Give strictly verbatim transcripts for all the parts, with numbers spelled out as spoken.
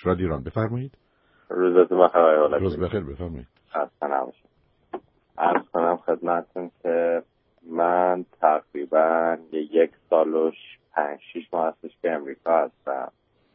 رادیو ایران. بفرمایید. روزتون بخیر آقای اولادی. روز بخیر، بفرمایید. خسته نباشید. عرض کنم خدمتتون که من تقریبا یک سال و پنج شیش ماه هستش که امریکا هستم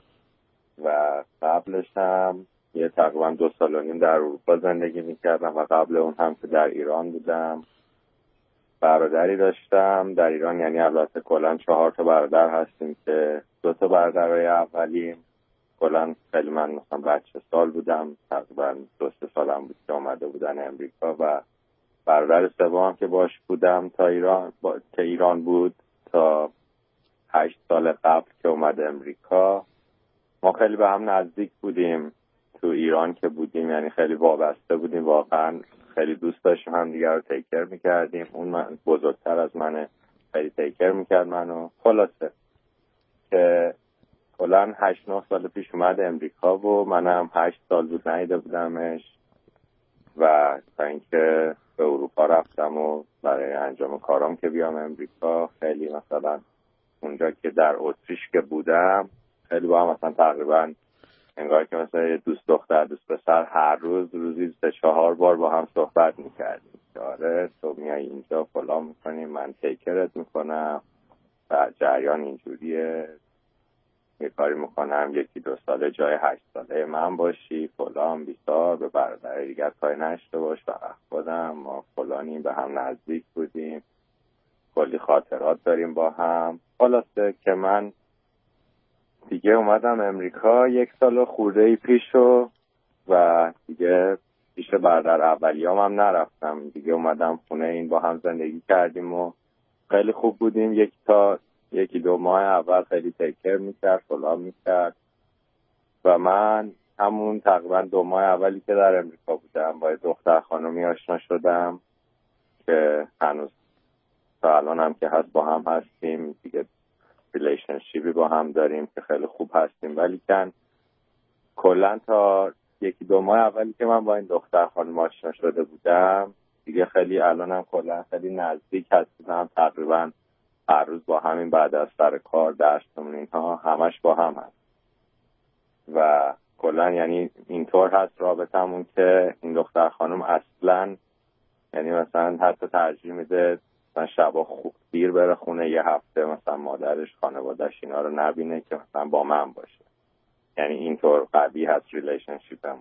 و قبلش هم یه تقریبا دو سال و نیم در اروپا زندگی میکردم و قبل اون هم که در ایران بودم. برادری داشتم در ایران، یعنی البته کلا چهار تا برادر هستیم که دو تا برادرای اولیم کلا خیلی من مثلا بچه سال بودم، تقریبا دو سه سالم بود که اومده بودن امریکا و برادر سوم که باش بودم تا ایران با... که ایران بود تا هشت سال قبل که اومد امریکا. ما خیلی به هم نزدیک بودیم تو ایران که بودیم، یعنی خیلی وابسته بودیم، واقعا خیلی دوست داشتیم هم دیگر رو تیکر میکردیم. اون من بزرگتر از منه، خیلی تیکر میکرد منو. خلاصه که کلن هشت نه سال پیش اومد امریکا و منم هشت سال بود ندیده بودمش و تا اینکه به اروپا رفتم و برای انجام کارام که بیام امریکا. خیلی مثلا اونجا که در اتریش که بودم خیلی با هم مثلا تقریبا انگار که مثلا دوست دختر دوست پسر هر روز روزی سه چهار بار با هم صحبت میکردیم. آره تو میای اینجا فلان میکنیم، من تیکرت میکنم و جریان اینجوریه، یه کاری میکنم یکی دو ساله جای هشت ساله من باشی فلان بیسار، به برادر دیگر کاری نشته باش و خودم ما فلانیم، به هم نزدیک بودیم، کلی خاطرات داریم با هم. خلاصه که من دیگه اومدم امریکا یک سال خورده ای پیشو و دیگه پیش برادر اولیام هم نرفتم دیگه، اومدم خونه این با هم زندگی کردیم و خیلی خوب بودیم. یک تا یکی دو ماه اول خیلی تیکر میکرد فلان میکرد و من همون تقریبا دو ماه اولی که در امریکا بودم با دختر خانومی آشنا شدم که هنوز تا الان هم که هست با هم هستیم دیگه، ریلیشنشیپی با هم داریم که خیلی خوب هستیم. ولی کن کلا تا یکی دو ماه اولی که من با این دختر خانم آشنا شده بودم دیگه خیلی الانم کلا خیلی نزدیک هستیم، تقریبا هر روز با همین بعد از سر کار درسمون اینها همش با هم هست و کلا یعنی اینطور هست رابطمون که این دختر خانم اصلا یعنی مثلا حتی ترجیح میده مثلا شبا خوب دیر بره خونه، یه هفته مثلا مادرش خانواده‌اش اینا رو نبینه که مثلا با من باشه. یعنی اینطور قوی هست ریلیشنشیپمون.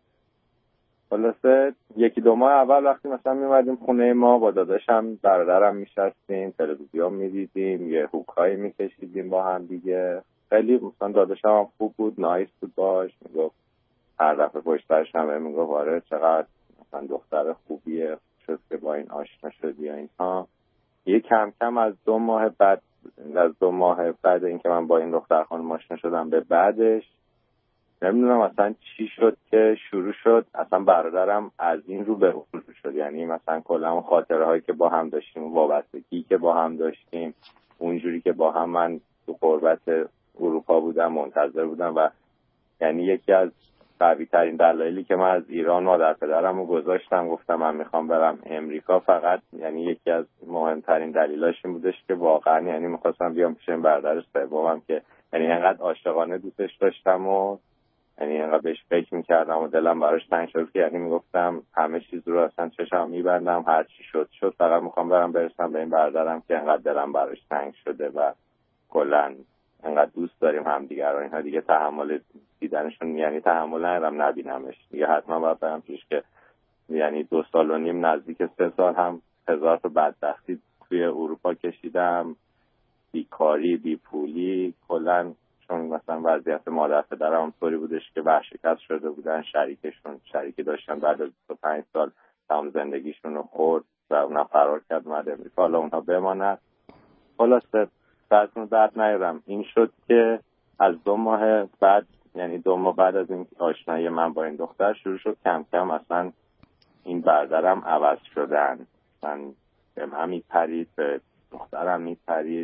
خلاصه یکی دو ماه اول وقتی مثلا میومدیم خونه ما با داداشم برادرم میشستیم تلویزیون میدیدیم، یه هوکایی میکشیدیم با هم دیگه. خیلی مثلا داداشم هم خوب بود، نایس بود، باش میگفت هر دفعه پشترش هم میگفت آره چقدر مثلا دختر خوبیه شد که با این آشنا شدی یا اینها. یه کم کم از دو ماه بعد از دو ماه بعد اینکه من با این دختر خانم آشنا شدم به بعدش نمیدونم اصلا چی شد که شروع شد اصلا برادرم از این رو به اون رو شد. یعنی مثلا کلا خاطره هایی که با هم داشتیم، وابستگی که با هم داشتیم، اونجوری که با هم من تو غربت اروپا بودم منتظر بودم و یعنی یکی از قوی ترین دلایلی که من از ایران مادر پدرم رو گذاشتم گفتم من میخوام برم امریکا فقط یعنی یکی از مهمترین دلیلاش این بودش که واقعا یعنی میخواستم بیام پیش این برادر سومم که یعنی انقدر عاشقانه دوستش داشتم و یعنی اینقدر بهش فکر میکردم و دلم براش تنگ شد که یعنی میگفتم همه چیز رو اصلا چشم میبندم هر چی شد شد فقط میخوام برم برسم به این برادرم که اینقدر دلم براش تنگ شده و کلا اینقدر دوست داریم همدیگه رو. اینها دیگه تحمل دیدنشون یعنی تحمل ندارم نبینمش دیگه، حتما باید برم پیش که یعنی دو سال و نیم نزدیک سه سال هم هزار تا بدبختی توی اروپا کشیدم، بیکاری بیپولی کلا، چون مثلا وضعیت مادر پدرم طوری بودش که ورشکست شده بودن، شریکشون شریکی داشتن بعد از بیست و پنج سال تمام زندگیشون رو خورد و اونها فرار کرد اومد امریکا، حالا اونها بماند. خلاصه بعدتون درد نیارم این شد که از دو ماه بعد یعنی دو ماه بعد از این آشنایی من با این دختر شروع شد کم کم اصلا این برادرم عوض شدن، من به من میپرید به دخترم میپرید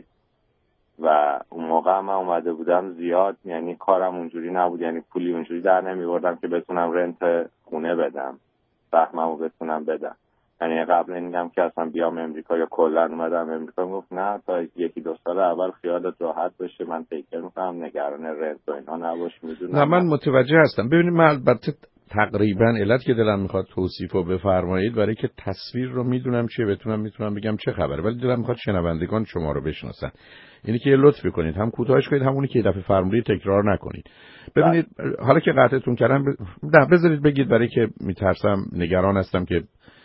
و اون موقع من اومده بودم زیاد یعنی کارم اونجوری نبود، یعنی پولی اونجوری در نمیوردم که بتونم رنت خونه بدم، سهممو بتونم بدم. یعنی قبل اینم که اصلا بیام امریکا یا کلا اومدم امریکا گفت نه تا یکی دو سال اول خیالت راحت باشه، من تیکر میکنم، نگران رنت و اینا نباش. میدونم نه من متوجه هستم. ببینید من البته تقریبا علت که دلم میخواد توصیفو بفرمایید برای که تصویر رو میدونم چیه، بتونم میتونم بگم چه خبره، ولی دلم میخواد شنوندگان شما رو بشناسن. اینی که لطف کنید هم کوتاهش کنید، همونی که دفعه فرمودید تکرار نکنید. ببینید حالا که قطعتون کردم ب... نه بذارید بگید، برای که میترسم نگران هستم که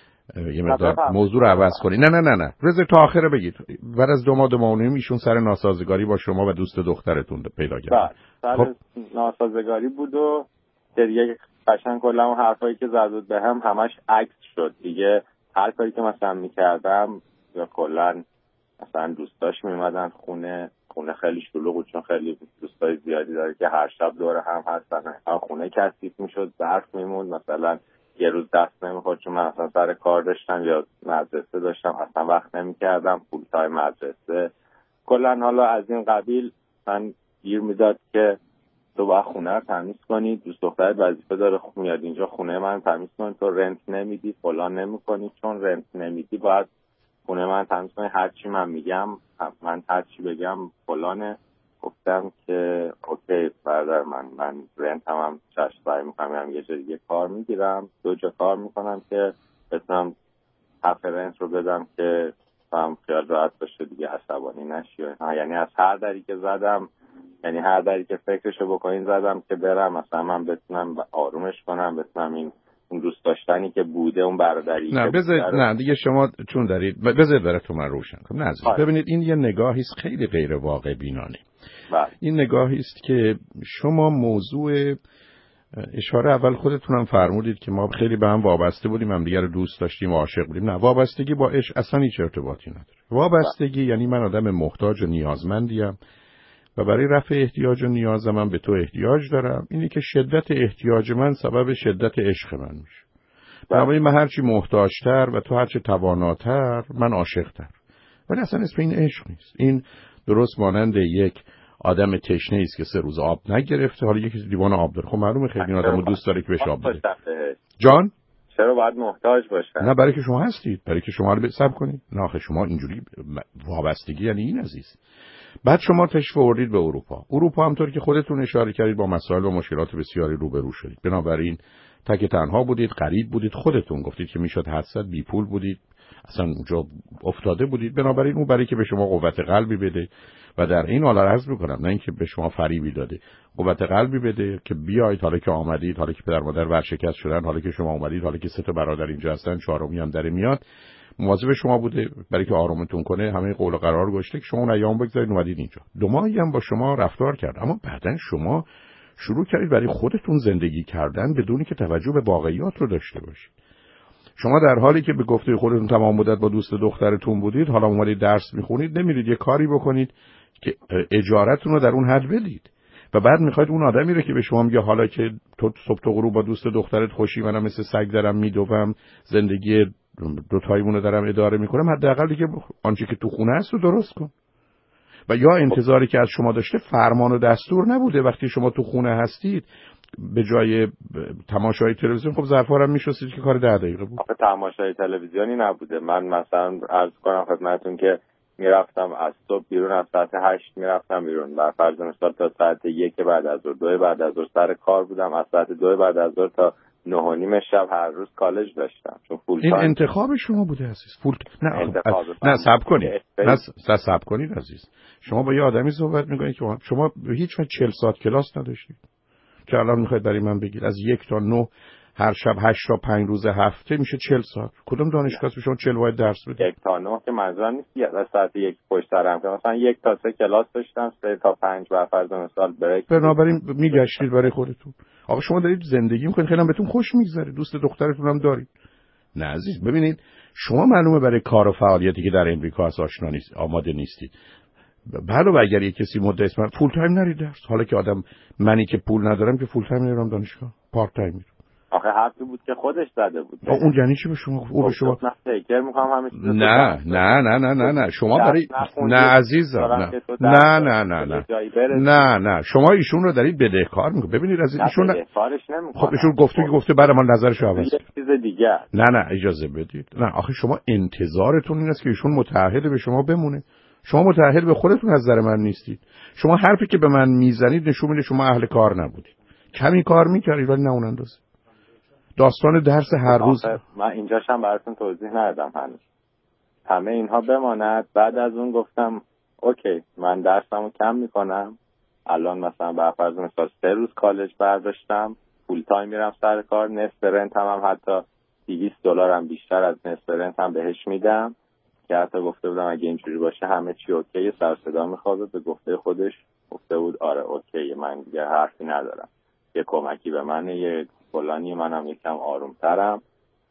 یه مقدار موضوع رو عوض کنید. نه نه نه نه بذارید تا آخره بگید. بعد از دو ماه دو ماه و نیم ایشون سر ناسازگاری با شما و دوست دخترتون پیدا کرد. خب ناسازگاری بود و دیگه قشنگ کلا اون حرفایی که زد بود بهم هم همش عکس شد دیگه. هر کاری که مثلا میکردم یا کلا مثلا دوستاش میومدن خونه، خونه خیلی شلوغ بود چون خیلی دوستای زیادی داره که هر شب دور هم هستن. خونه کثیف میشد، ظرف میموند، مثلا یه روز دست نمیخورد چون من اصلا سر کار داشتم یا مدرسه داشتم، اصلا وقت نمیکردم، پول تای مدرسه کلا. حالا از این قبیل من گیر میداد که تو باید خونه رو تمیز کنی، دوست دخترت وظیفه داره میاد اینجا خونه من تمیز کنی، تو رنت نمیدی فلان نمیکنی، چون رنت نمیدی باید خونه من تمیز کنی، هر چی من میگم من هر چی بگم فلانه. گفتم که اوکی برادر من من رنت هم هم چشم برای میکنم، یه جا دیگه کار میگیرم، دو جا کار میکنم که بتونم حق رنت رو بدم که هم خیال راحت باشه دیگه، عصبانی نشی. یعنی از هر دری که زدم، یعنی هر دری که فکرشو بکنین زدم که برم مثلا من بتونم آرومش کنم، بتونم این اون دوست داشتنی که بوده اون برادری نه بذارید نه دیگه شما چون دارید بذارید براتون من روشن کنم. نه عزیز ببینید این یه نگاهی است خیلی غیر واقع بینانه. این نگاهی است که شما موضوع اشاره اول خودتونم فرمودید که ما خیلی به هم وابسته بودیم، هم دیگه رو دوست داشتیم و عاشق بودیم. نه وابستگی با عشق اصلا هیچ ارتباطی نداره. وابستگی یعنی من آدم محتاج و نیازمندیم و برای رفع احتیاج و نیاز من به تو احتیاج دارم. اینی که شدت احتیاج من سبب شدت عشق من میشه. بنابراین من هرچی محتاجتر و تو هرچی تواناتر من عاشقتر. ولی اصلا اسم این عشق نیست. این درست مانند یک آدم تشنه است که سه روز آب نگرفته، حالا یکی لیوان آب داره، خب معلومه خیلی این آدمو دوست داره که بهش آب بده. جان چرا باید محتاج باشه؟ نه برای که شما هستید، برای که شما رو حساب کنید. نه آخه شما اینجوری وابستگی یعنی این عزیز. بعد شما تشریف آوردید به اروپا. اروپا همونطور که خودتون اشاره کردید با مسائل و مشکلات بسیاری روبرو شدید. بنابراین تک تنها بودید، غریب بودید، خودتون گفتید که میشد حسد، بی پول بودید، اصلا اونجا افتاده بودید. بنابراین اون برای که به شما قوت قلبی بده و در این حال عرض میکنم نه اینکه به شما فریبی داده، قوت قلبی بده که بیایید، حالا که آمدید، حالا که پدر مادر ورشکست شدن، حالا که شما اومدید، حالا که سه تا برادر اینجا هستن، چهارمی هم در میاد، مواظب شما بوده برای که آرومتون کنه، همه قول و قرار گذاشته که شما اون ایام بگذارید اومدید اینجا. دو ماهی هم با شما رفتار کرد، اما بعدن شما شروع کردید برای خودتون زندگی کردن بدونی که توجه به واقعیات رو داشته باشید. شما در حالی که به گفته خودتون تمام مدت با دوست دخترتون بودید، حالا اومدید درس میخونید، نمیرید یه کاری بکنید که اجارتون رو در اون حد بدید و بعد میخواید اون آدمی رو که به شما میگه حالا که تو صبح تا غروب با دوست دخترت خوشی، منم مثل سگ دارم میدوم، زندگی دو تایمون رو دارم اداره میکنم، حداقل که آنچه که تو خونه هست رو درست کن. و یا انتظاری که از شما داشته فرمان و دستور نبوده. وقتی شما تو خونه هستید به جای تماشای تلویزیون خب ظرفا هم میشستید که کار ده دقیقه بود. آخه تماشای تلویزیونی نبوده. من مثلا عرض کنم خدمتتون که میرفتم از صبح بیرون، از ساعت هشت میرفتم بیرون، بر فرض مثال تا ساعت یک بعد از ظهر، دو بعد از ظهر سر کار بودم، از ساعت دو بعد از ظهر تا نه و نیم شب هر روز کالج داشتم. چون فول این انتخاب شما بوده عزیز. فول نه انتخاب نه صبر کنید. نه صبر کنید عزیز. شما با یه آدمی صحبت میکنید که شما هیچ وقت چهل ساعت کلاس نداشتید که الان میخواید برای من بگید از یک تا نه هر شب هشت تا پنج روز هفته میشه چهل ساعت. کدوم دانشگاه به شما چهل واحد درس بده؟ یک تا نه که منظورم نیست یه ساعت یک پشت سرم که مثلا یک تا سه کلاس داشتم، سه تا پنج بر فرض مثال بریک. بنابراین میگشتید برای خودتون. آقا شما دارید زندگی میکنید، خیلی هم بهتون خوش میگذره، دوست دخترتون هم دارید. نه عزیز ببینید شما معلومه برای کار و فعالیتی که در امریکا هست آشنا نیست، آماده نیستید. بله اگر یک کسی مدعی است من فول تایم نرید درس، حالا که آدم منی که پول ندارم که فول تایم نرم دانشگاه، پارت تایم میرم. آخه حرفی بود که خودش زده بود. اون یعنی چی به شما؟ او به شما تیکر میخوام همیشه نه نه نه نه نه نه شما برای نه عزیزم نه نه نه نه نه نه نه شما ایشون رو دارید بدهکار میکنید. ببینید از ایشون بدهکارش نمیکنم. خب ایشون گفته که گفته برای من نظرش عوض یه چیز دیگه. نه نه اجازه بدید. نه آخه شما انتظارتون این است که ایشون متعهد به شما بمونه. شما متعهد به خودتون از نظر من نیستید. شما حرفی که به من میزنید نشون میده شما اهل کار نبودید. کمی کار میکردید ولی نه اون اندازه. داستان درس هر روز من اینجاش هم براتون توضیح ندادم هنوز. همه اینها بماند. بعد از اون گفتم اوکی من درسمو کم میکنم. الان مثلا به فرض مثال سه روز کالج برداشتم، فول تایم میرم سر کار، نصف رنت هم, هم حتی دویست دلار هم بیشتر از نصف رنت هم بهش میدم که حتی گفته بودم اگه اینجوری باشه همه چی اوکیه. سر صدا میخواد به گفته خودش گفته بود آره اوکیه من دیگه حرفی ندارم، یه کمکی به من، یه فلانی، منم یکم آرومترم.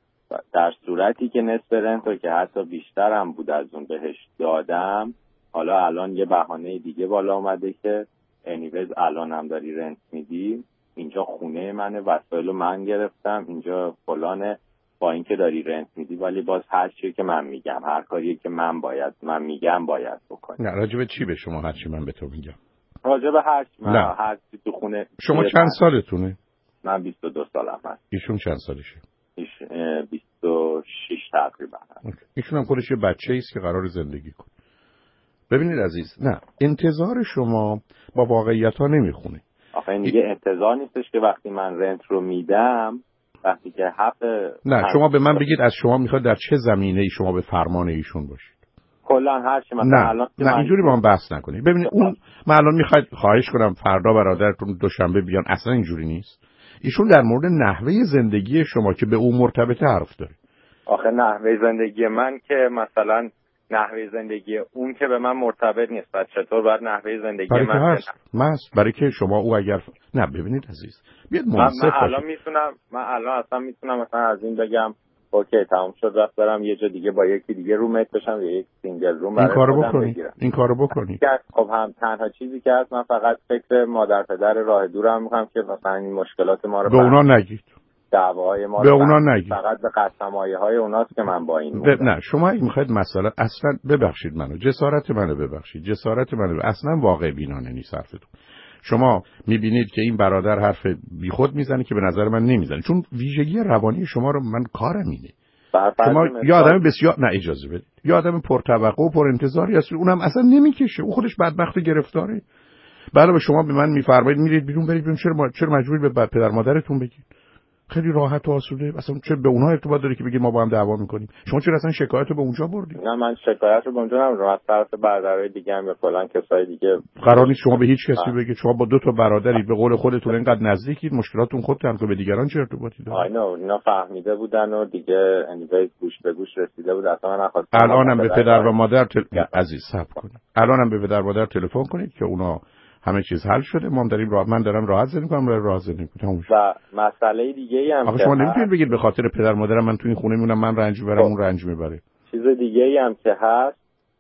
در صورتی که نصف رنتو که حتی بیشترم بود از اون بهش دادم، حالا الان یه بهانه دیگه بالا اومده که انیویز الان هم داری رنت میدی، اینجا خونه منه، وسایلو من گرفتم، اینجا فلانه، با اینکه داری رنت میدی ولی باز هر چیزی که من میگم، هر کاری که من باید من میگم باید بکنی. نه راجب چی به شما هر چی من به تو میگم؟ راجب هر چی من نه. هر چی تو خونه. شما چند سالتونه؟ من بیست و دو سالم هست. ایشون چند سالشه؟ ایش بیست و شش تقریبا. ایشون هم خودش یه بچه‌ای است که قرار زندگی کنه. ببینید عزیز، نه انتظار شما با واقعیت ها نمیخونه. آخه این دیگه انتظار نیستش که وقتی من رنت رو میدم، وقتی که حق نه شما به من بگید از شما میخواد در چه زمینه‌ای شما به فرمان ایشون باشید. کلا هر چی مثلا نه. الان نه اینجوری با من بحث نکنید. ببینید اون من الان میخواد خواهش کنم فردا برادرتون دوشنبه بیان، اصلا اینجوری نیست. ایشون در مورد نحوه زندگی شما که به اون مرتبط حرف داره. آخه نحوه زندگی من که مثلا نحوه زندگی اون که به من مرتبط نیست. بعد چطور باید نحوه زندگی برای من هست مست برای که شما او اگر ف... نه ببینید عزیز بیاد منصف من, من الان میتونم من الان اصلا میتونم مثلا از این بگم اوکی تمام شد رفت برم یه جا دیگه با یکی دیگه رومت بشم یا یک سینگل روم برای خودم بگیرم. این کارو بکنید. خب هم تنها چیزی که هست من فقط فکر مادر پدر راه دورم میکنم که مثلا این مشکلات ما رو به اونا نگید. دعواهای ما به اونا نگید. فقط به قسمایه های اوناست که من با این ب... نه شما اگه میخواید مسئله اصلا ببخشید منو جسارت منو ببخشید جسارت منو ب... اصلا واقع بینانه نیست حرفتون. شما میبینید که این برادر حرف بیخود میزنه که به نظر من نمیزنه، چون ویژگی روانی شما رو من کارم اینه. شما یه آدم بسیار نه اجازه بدید یه آدم پرتوقع و پر انتظاری هست، اونم اصلا نمیکشه، او خودش بدبخت و گرفتاره. بله شما به من میفرمایید میرید بیرون برید بیرون، چرا ما... چرا مجبوری به پدر مادرتون بگید؟ خیلی راحت و آسوده. اصلا چرا به اونها ارتباط داره که بگید ما با هم دعوا میکنیم؟ شما چرا اصلا شکایت رو به اونجا بردید؟ نه من شکایت رو به اونجا نمیبرم، از طرف برادرای دیگه هم یا فلان کسای دیگه قرار نیست شما به هیچ کسی بگید. شما با دو تا برادرید به قول خودتون اینقدر نزدیکید، مشکلاتتون خودتون که به دیگران چه ارتباطی داره؟ آی نو اینا فهمیده بودن و دیگه انیویز گوش به گوش رسیده بود. اصلا من نخواستم الانم به پدر و مادر تل... عزیز صبر کنید. الانم به پدر و مادر تلفن کنید که اونا همه چیز حل شده، ما هم داریم راه من دارم راحت زندگی می‌کنم، راحت زندگی می‌کنم. و مسئله دیگه ای هم که شما نمیتونید بگید به خاطر پدر مادرم من تو این خونه میمونم، من رنج میبرم اون رنج میبره. چیز دیگه ای هم که هست،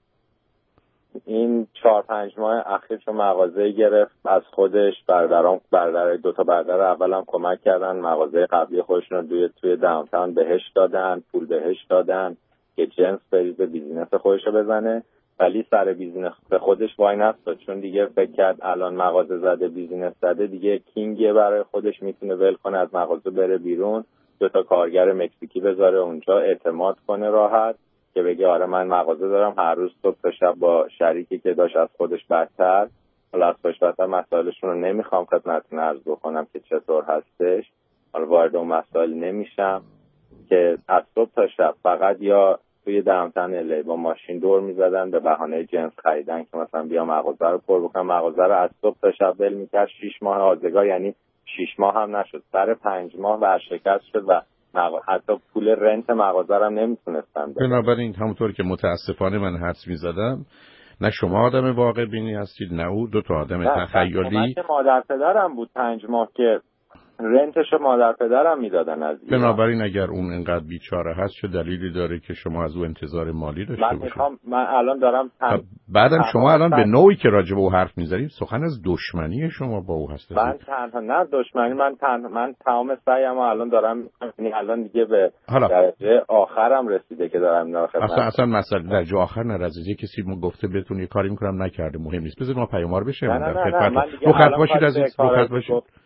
این چهار پنج ماه اخیر چون مغازه گرفت از خودش، برادرام برادر دو تا برادر اولم کمک کردن، مغازه قبلی خودشون رو توی توی داونتاون بهش دادن، پول بهش دادن که جنس بریزه بیزینس خودش رو بزنه، ولی سر بیزینس خودش وای نستاد، چون دیگه فکر کرد الان مغازه زده بیزینس زده دیگه کینگه، برای خودش میتونه ول کنه از مغازه بره بیرون، دو تا کارگر مکزیکی بذاره اونجا، اعتماد کنه راحت که بگه آره من مغازه دارم، هر روز صبح تا شب با شریکی که داشت از خودش بدتر، حالا از خودش بدتر مسائلشون رو نمیخوام خدمتتون عرض بکنم که چطور هستش، حالا وارد اون مسائل نمیشم، که از صبح تا شب فقط یا توی داونتاون الی با ماشین دور میزدن به بهانه جنس خریدن که مثلا بیا مغازه رو پر بکنم، مغازه رو از صبح تا شب ول میکرد، شیش ماه آزگار، یعنی شیش ماه هم نشد، سر پنج ماه ورشکست شد و حتی پول رنت مغازه رو هم نمیتونستن. بنابراین همونطور که متاسفانه من حدس میزدم، نه شما آدم واقع بینی هستید نه او، دو تا آدم تخیلی. من مادر پدرم بود پنج ماه که رنتشو مادر پدرم میدادن از ایران. بنابراین اگر اون انقدر بیچاره هست چه دلیلی داره که شما از او انتظار مالی داشته من باشید؟ میخوام من الان دارم تن... بعدم شما الان به نوعی که راجع به او حرف می‌زنید سخن از دشمنی شما با او هست. من تنها نه دشمنی، من تنها من تمام سعیم الان دارم، یعنی الان دیگه به درجه آخرم رسیده که دارم اینا خدمت. اصلا اصلا مسئله درجه آخر نرسیده. کسی مون گفته بهتون یه کاری می‌کنم نکرده، مهم نیست. بذار ما پیاموار بشیم. در خدمت رو خط باشید عزیز، رو خط باشید.